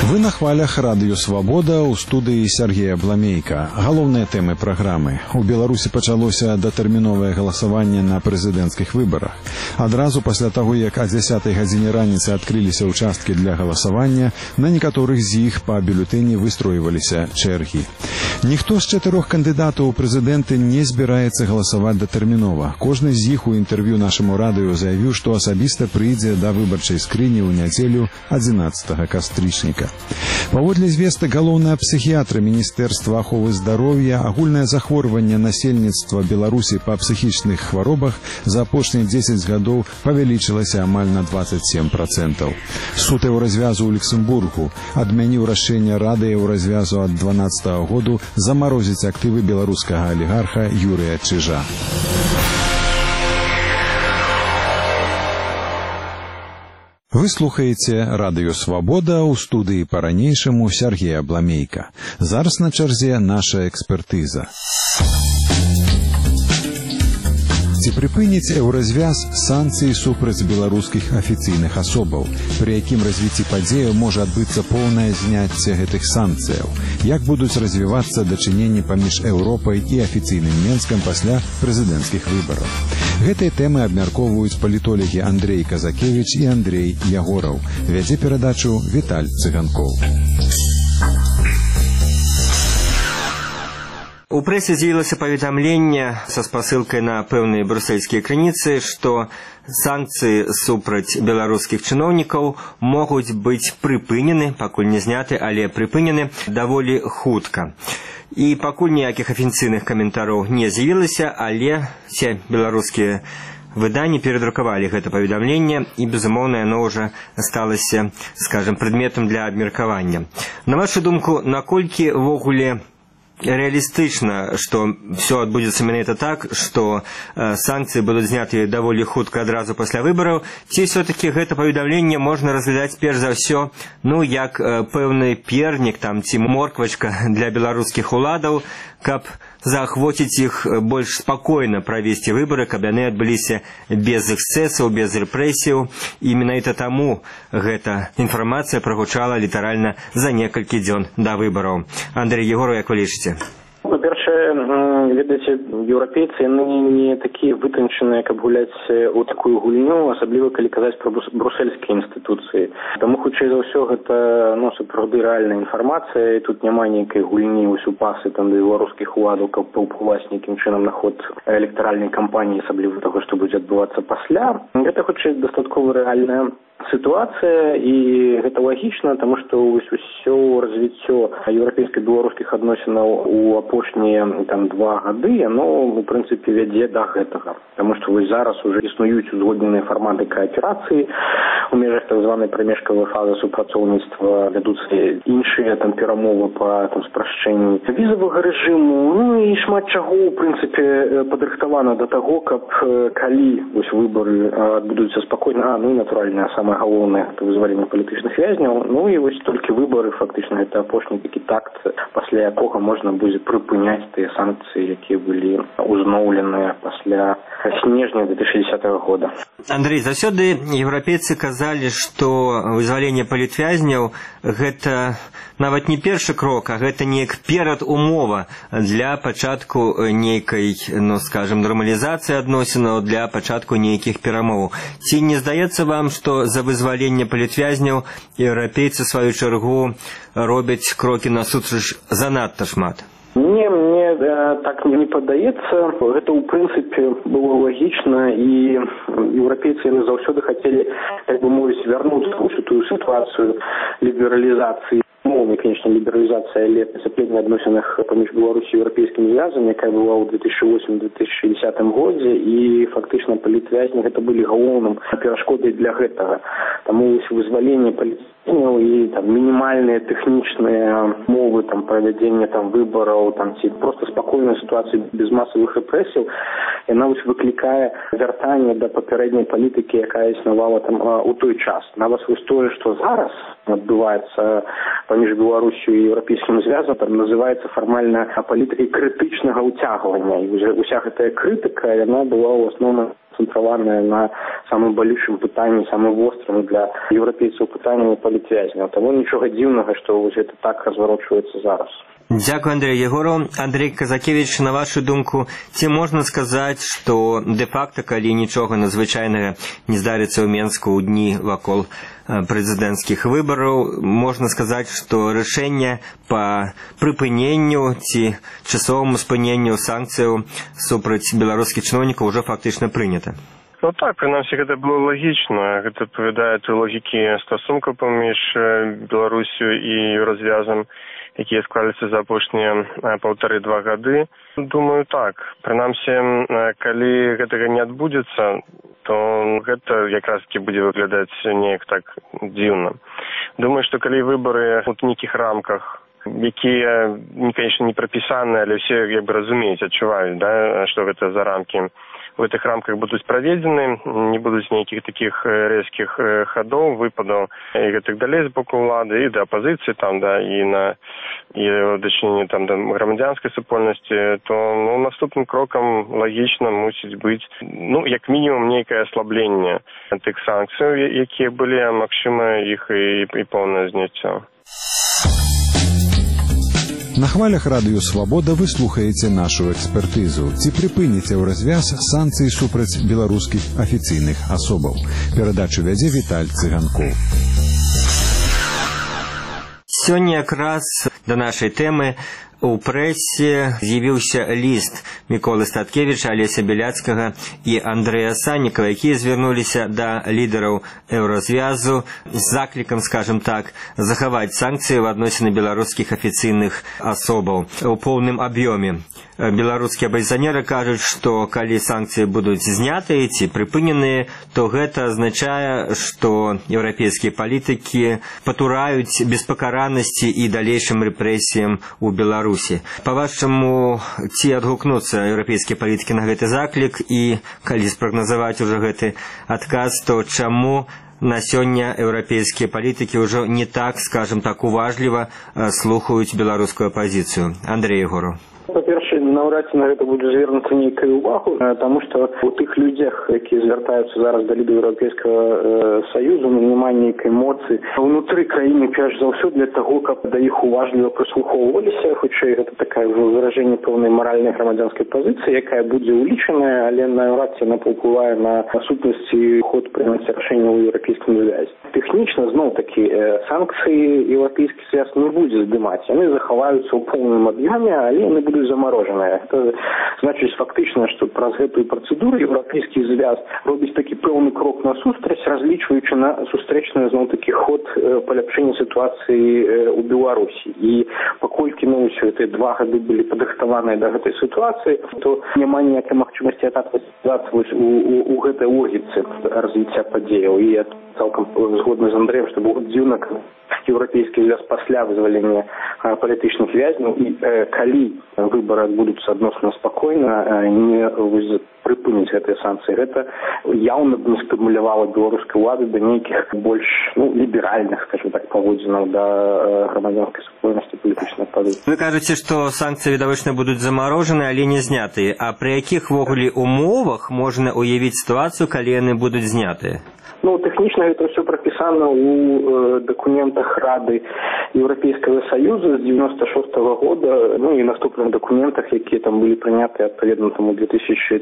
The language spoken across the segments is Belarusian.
Вы на хвалях радыё «Свабода» ў студыі Сергея Бламейка. Галоўныя тэмы праграмы. У Беларусі пачалося датэрміновае галасаванне на прэзідэнцкіх выбарах. Адразу пасля таго, як о 10 гадзіне раніцы адкрыліся ўчасткі для галасавання, на некаторых з іх па бюлетэні выстройваліся чэргі. Ніхто з 4 кандыдатаў у прэзідэнты не збіраецца галасаваць датэрмінова. Кожны з іх у інтэрв'ю нашаму радыё заявіў, што асабіста прыйдзе да выбарчай скрыні ў нядзелю 11 кастрычніка. Паводле звестак галоўнага псіхіятра Міністэрства аховы здароўя, агульнае захворванне насельніцтва Беларусі па псіхічных хваробах за апошнія 10 гадоў павялічылася амаль на 27%. Суд Еўразвязу ў Люксембургу адмяніў рашэнне Рады Еўразвязу ад 2012 году замарозіць актывы беларускага алігарха Юрыя Чижа. Вы слухаеце радыё «Свабода» ў студыі па-ранейшаму Сергея Бламейка. Зараз на чарзе наша экспертыза. Ці прыпыніць Еўразвяз санкцыі супраць беларускіх афіцыйных асобаў, пры якім развіцці падзеяў можа адбыцца поўнае зняцце гэтых санкцыяў? Як будуць развівацца дачыненні паміж Еўропай і афіцыйным Менскам пасля прэзідэнцкіх выбараў? Гэтыя тэмы абмяркоўваюць палітолагі Андрей Казакевіч і Андрей Ягораў. Вядзе перадачу Віталь Цыганкоў. У прэсе з'явілася паведамленне са спасылкай на пэўныя брусельскія крыніцы, што санкцыі супраць беларускіх чыноўнікаў могуць быць прыпынены, пакуль не зняты, але прыпынены даволі хутка. І пакуль ніякіх афіцыйных каментароў не з'явілася, але все беларускія выданні перадрукавалі гэта паведамленне, і, безумоўна, яно ўжо сталася, скажем, прадметам для абмеркавання. На вашу думку, наколькі ввогуле реалістычна, што все адбудзецца менавіта так, што санкцыі будуць зняты даволі хутка адразу пасля выбараў, ці все-таки гэта паведамленне можна разглядаць перш за ўсё, як пэўны пернік там ці морквачка для беларускіх уладаў, каб заахвоціць іх больш спакойна правесці выбары, каб яны адбыліся без эксцэсаў, без рэпрэсіяў, і менавіта таму гэта інфармацыя прагучала літаральна за некалькі дзён да выбараў. Андрей Егоров, як вы лічыце? Па-першае, ведаеце, еўрапейцы не такія вытанчаныя, каб гуляць у такую гульню, асабліва калі казаць пра брусельскія інстытуцыі. Таму, хутчэй за ўсё, гэта сапраўды рэальная інфармацыя, і тут няма нейкай гульні ў супасы там да беларускіх уладаў, каб паўплываць нейкім чынам на ход электаральнай кампаніі, асабліва таго, што будзе адбывацца пасля. Гэта, хутчэй, дастаткова рэальная сітуацыя, і гэта лагічна, таму што ўсё развіццё еўрапейска-беларускіх адносінаў у апошнія 2 гады, яно, у прынцыпе, вядзе да гэтага. Таму што зараз уже існуюць узгодненыя фарматы кааперацыі, у межах так званай прамежкавай фазы супрацоўніцтва вядуцца іншыя перамовы па спрашчэнні візавага рэжыму, і шмат чаго, у прынцыпе, падрыхтавана да таго, каб калі выбары адбудуцца спакойна, і натуральна, самае галоўнае — вызваленне палітычных вязняў, і толькі выбары, фактычна, гэта апошні такі такт, пасля якога можна будзе прыпыняць тыя санкцыі, якія былі узноўленыя пасля снежня 2010 года. Андрей, заўсёды еўрапейцы казалі, што вызваленне палітвязняў гэта нават не першы крок, а гэта неяк перадумова для пачатку нейкай, скажем, нармалізацыі адносінаў, для пачатку нейкіх перамоваў. Ці не здаецца вам, што за вызваленне палітвязняў еўрапейцы, в сваю чаргу, робяць крокі насустрач занадта шмат? Не, мне так не падаецца. Гэта, у прынцыпе, было лагічна, і еўрапейцы заўсёды хацелі, так бы мовіць, вярнуцца ў тую сітуацыю лібералізацыі. Конечно, лібералізацыя, але зацеплення адносінах паміж Беларусі і Еўрапейскім звязам, якая была ў 2008-2010 годзе, і фактычна палітвязні гэта былі галоўным перашкодай для гэтага. Таму вызваленне палітвязняў і мінімальныя тэхнічныя мовы правядзення выбараў ці проста спакойная сітуацыя без масавых рэпрэсіяў, яна выклікае вяртанне да папярэдняй палітыкі, якая існавала у той час. Нават тое, што зараз адбываецца паміж Беларусью і Еўрапейскім звязам, называецца фармальна палітыкай крытычнага ўцягвання. І уся гэтая крытыка, яна была ў асноўным сканцэнтраванае на самым балючым пытанні, самым вострым для еўрапейцаў пытанні палітвязняў. Таму нічога дзіўнага, што вось гэта так разварочваецца зараз. Дякую, Андрей Егоров. Андрей Казакевич, на вашу думку, ці можна сказаць, што де-факта, калі нічога надзвычайнага не здарыцца ў Менску ў дні вакол прэзідэнцкіх выбараў, можна сказаць, што рашэнне па прыпыненню ці часоваму спыненню санкцыяў супраць беларускіх чыноўнікаў ўжо фактычна прынята? Ну так, прынамсі, гэта было лагічна. Гэта адпавядае той логікі стасункаў паміж Беларусю і развязам, якія склаліся за апошнія 1,5-2 гады. Думаю, так. Прынамсі, калі гэтага не адбудзецца, то гэта якраз-такі будзе выглядаць неяк так дзіўна. Думаю, што калі выбары ў нейкіх рамках, якія, конечно, не прапісаныя, але ўсе як бы разумеюць, адчуваюць, да, што гэта за рамкі, в этих рамках будут проведены, не будут никаких таких резких ходов, выпадов и так далее с боку влады, и до оппозиции, там, да, и в дочинении там, до громадянской супольности, то наступным кроком логично мусить быть, як минимум, некое ослабление этих санкций, які были, а максимум их и полное зняття. На хвалях Радыё Свабода вы слухаеце нашу экспертызу. Ці прыпыніце ў развяз санкцыі супраць беларускіх афіцыйных асобаў? Перадачу вядзе Віталь Цыганкоў. Сёння якраз да нашай тэмы у прэсе з'явіўся ліст Міколы Статкевіча, Алеся Беляцкага і Андрэя Саннікава, якія звярнуліся да лідараў еўразвязу з заклікам, скажем так, захаваць санкцыі ў адносіны беларускіх афіцыйных асобаў у поўным аб'ёме. Беларускія апазіцыянеры кажуць, што калі санкцыі будуць знятыя ці прыпыненыя, то гэта азначае, што еўрапейскія палітыкі патураюць беспакаранасці і далейшым рэпрэсіям у Беларусі. Па-вашаму, ці адгукнуцца еўрапейскія палітыкі на гэты заклік, і калі спрагназаваць ужо гэты адказ, то чаму на сёння еўрапейскія палітыкі ўжо не так, скажем так, уважліва слухаюць беларускую апазіцыю? Андрей Егоров. Па-першае, наўрад ці на гэта будзе звернуцца нейкая ўвагу, таму што у тых людзях, якія звяртаюцца зараз да лідараў Еўрапейскага Саюзу, няма нейкай моцы ўнутры краіны, перш за ўсё для таго, каб да іх уважліва прыслухоўваліся. Хутчэй, гэта такая выражэнне пэўнай маральнай грамадзянскай пазіцыі, якая будзе ўлічаная, але наўрад ці яна паўплывае на сутнасць і ход прыняцця рашэнняў у еўрапейскім звязе. Тэхнічна, зноў-такі, санкцыі еўрапейскі звяз не будзе здымаць. Яны захаваюцца ў поўным аб'ёме, але яны будуць замороженыя. Гэта значыць фактычна, што праз гэтую працэдуру еўрапейскі звяз робіць такі пэўны крок насустрач, разлічваючы на сустрэчны зноў-такі ход паляпшэння сітуацыі ў Беларусі. І паколькі ўсе гэтыя 2 гады былі падрыхтаваныя да гэтай сітуацыі, то няма ніякай магчымасці атакаваць у гэтай логіцы развіцця падзеяў. І я цалкам згодны з Андрэем, што было дзіўна, еўрапейскі звяз пасля вызвалення палітычных вязняў, і калі выбары адбудуцца адносна спакойна, не прыпыніць гэтыя санкцыі, гэта яўна б не стымулявала беларускай улады да нейкіх больш ліберальных, скажем так, паводзінаў да грамадзянскай супольнасці палітычнай апазіцыі. Вы кажаце, што санкцыі відавочна будуць замарожаны, але не знятыя. А пры якіх ввогуле умовах можна ўявіць сітуацыю, калі яны будуць знятыя? Тэхнічна гэта ўсё прапісана ў дакументах Рады Еўрапейскага Саюза з 96-го года, і наступных дакументах, якія там былі прыняты адпаведна там у 2002,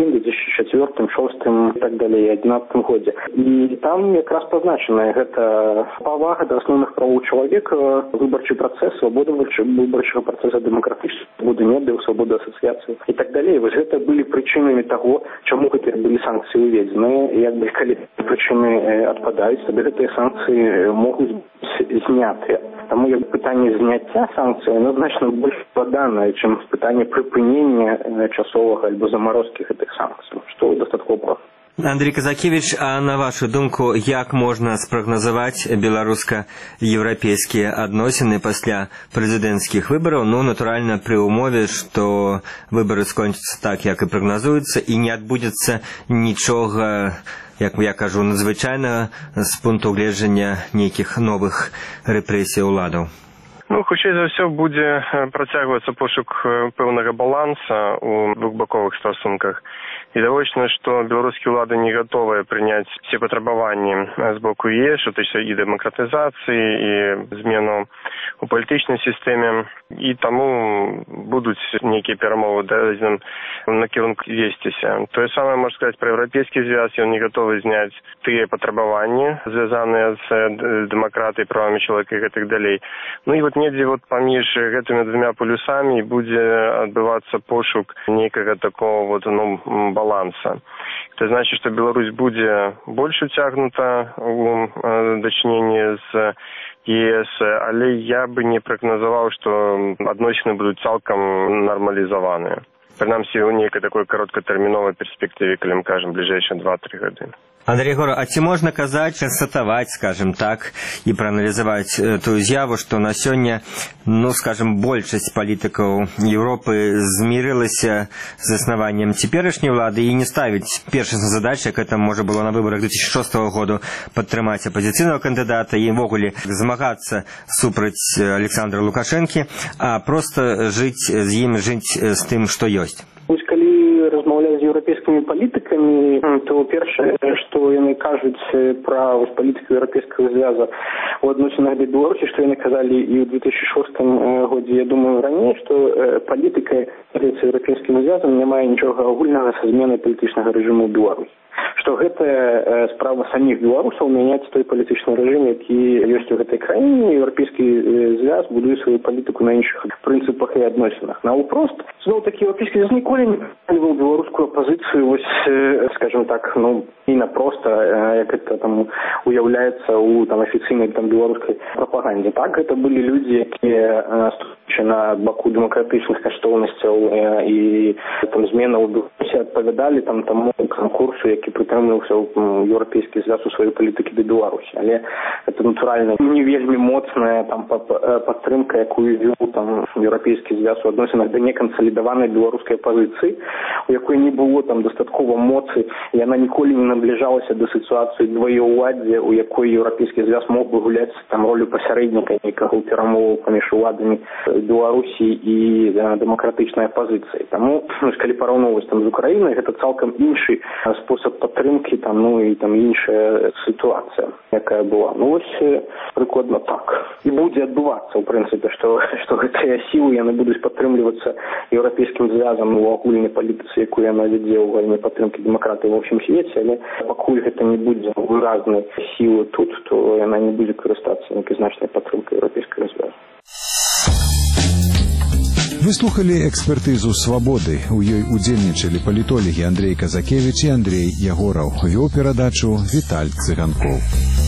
2004, 2006 і так далей, 2011 годзе. І там якраз пазначана гэта павага да асноўных правоў чалавека, выбарчы працэс, свабода выбарчага працэса, дэмакратычнасць, свабода медыяў, свабода асацыяцый і так далей. Вось гэта былі прычынамі таго, чаму гэтыя былі санкцыі уведзеныя. Як бы калі прычыны адпадаюць, тады гэтыя санкцыі могуць быць знятыя. Таму пытанне зняцця санкцый значна больш складанае, чым пытанне прыпынення часовага альбо замарозкі гэтых санкцый, што дастаткова проста. Андрей Казакевич, а на вашу думку, як можна спрагназаваць беларуска-еўрапейскія адносіны пасля прэзідэнцкіх выбараў? Натуральна, пры ўмове, што выбары скончацца так, як і прагназуецца, і не адбудзецца нічога, як я кажу, надзвычайнага з пункту гледжання нейкіх новых рэпрэсій уладаў. Хутчэй за ўсё будзе працягвацца пошук пэўнага баланса ў двухбаковых стасунках. Відавочна, што беларускія ўлады не гатовыя прыняць все патрабаванні з боку ЕС, што тычыцца і дэмакратызацыі, і змену у палітычнай сістэме, і таму будуць нейкія перамовы дадзеным накірунку весціся. Тое самае можна сказаць пра еўрапейскі звяз, ён не гатовы зняць тыя патрабаванні, звязаныя з дэмакратыяй, правамі чалавека і гэтак далей. Ну і вот недзе паміж гэтымі двумя полюсамі будзе адбывацца пошук нейкага такого баланса. Это значит, что Беларусь будет больше утягнута у дачненні з ЕС, але я бы не прогнозовал, что адносіны будут цалкам нормализованы. Принамсі, у нейкай такой кароткатэрміновай перспектыве, калі мы кажам, бліжэйшыя 2-3 гады. Андрей Егорович, а ці можна казаць, констатаваць, скажем так, і прааналізаваць тую з'яву, што на сёння, скажем, большасць палітыкаў Еўропы змірылася з заснаваннем цяперашняй улады і не ставіць першаснай задачай, як гэта можа было на выбарах 2006 году, падтрымаць апазіцыйнага кандыдата і ўвогуле змагацца супраць Александра Лукашэнкі, а проста жыць з ім, жыць з тым, што ёсць. Вось калі размаўляць з еўрапейскімі палітыкамі, то першае, што яны кажуць пра палітыку еўрапейскага звяза у адносінах да Беларусі, што яны казалі і ў 2006 годзе, я думаю, раней, што палітыка з еўрапейскім звязам не мае нічога агульнага са зменай палітычнага рэжыму ў Беларусі. Што гэта справа саміх беларусаў мяняць той палітычны рэжым, які ёсць у гэтай краіне. Еўрапейскі звяз будуе сваю палітыку на іншых прынцыпах і адносінах. Наўпрост, зноў-такі еўрапейскі звяз ніколі не падтрымліваў беларускую апазіцыю, вось, скажем так, і напроста, як гэта там уяўляецца ў афіцыйнай беларускай прапагандзе. Так, гэта былі людзі, якія стоячы на баку дэмакратычных каштоўнасцяў і зменаў у Беларусі адпавядалі таму конкурсу, які прытрымліваўся еўрапейскі звяз у сваёй палітыкі да Беларусі. Але это, натуральна, не вельмі моцная падтрымка, якую вёў еўрапейскі звяз у адносінах да некансалідаванай беларускай пазіцыі, у якой не было дастаткова моцы, і яна ніколі не набліжалася да сітуацыі двоеўладдзя, у якой еўрапейскі звяз мог бы гуляць ролю пасярэдніка нейкага ў перамовах паміж уладамі Беларусі і дэмакратычнай апазіцыяй. Таму, калі параўноўваць з Украінай, гэта цалкам іншы спосаб падтрымкі, і іншая сітуацыя, якая была. Вось прыкладна так. І будзе адбывацца, у прынцыпе, што гэтыя сілы яны будуць падтрымлівацца еўрапейскім звязам у агульнай палітыцы, якую яна вядзе ў галіне падтрымкі дэмакратыі ва ўсім свеце, але пакуль гэта не будзе выразнай сілы тут, то яна не будзе карыстацца нейкай значнай падтрымкай еўрапейскага звязу. Вы слухали экспертызу «Свабоды». У ёй удзельнічалі палітолагі Андрей Казакевич і Андрей Ягораў. Вёў перадачу Віталь Цыганкоў.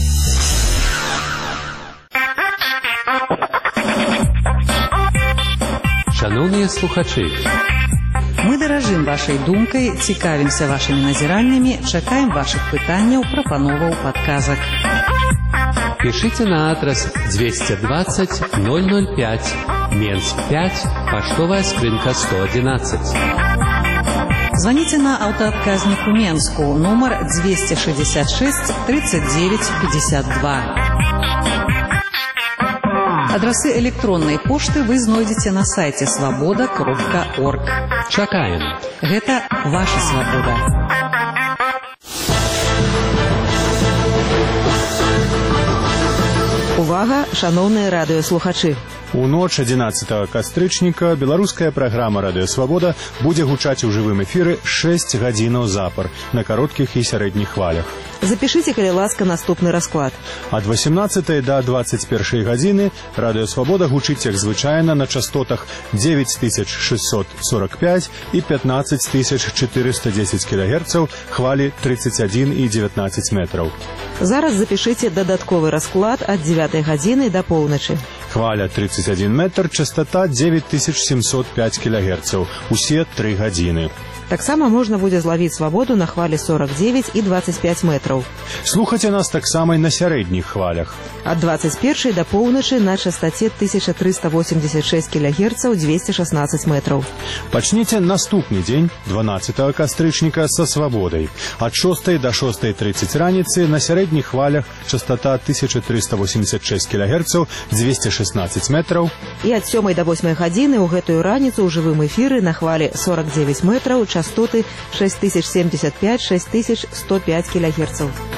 Шановні слухачі, мы даражым вашай думкай, цікавімся вашымі назіраннямі, чакаем вашых пытанняў, прапановаў, падказак. Пишите на адрес 220 005, Менск 5, поштовая скрынка 111. Звоните на автоотказник у Менску, номер 266 39 52. Адресы электронной пошты вы знойдете на сайте svoboda.org. Чакаем. Гэта ваша свабода. Увага, шановныя радыёслухачы. У ноч 11 кастрычніка беларуская праграма «Радыё Свабода» будзе гучаць у жывым эфіры 6 гадзінаў запар на кароткіх і сярэдніх хвалях. Запішыце, калі ласка, наступны расклад. Ад 18 до 21 гадзіны «Радыё Свабода» гучыць, як звычайна, на частотах 9645 і 15410 кГц, хвалі 31 і 19 метраў. Зараз запішыце дадатковы расклад ад 9 гадзіны да поўначы. Хваля 31 метр, частота 9705 кГц, усе 3 гадзіны. Таксама можна будзе злавіць свабоду на хвалі 49 і 25 метраў. Слухайце нас таксама і на сярэдніх хвалях. Ад 21 да поўначы на частоце 1386 кГц, 216 метраў. Пачніце наступны дзень, 12 кастрычніка, са свабодай. Ад 6 до 6:30 раніцы на сярэдніх хвалях частота 1386 кГц, 216 метраў. І ад 7 до 8 гадзіны ў гэтую раніцу ў жывым эфіры на хвалі 49 метраў частоты 6075-6105 кГц.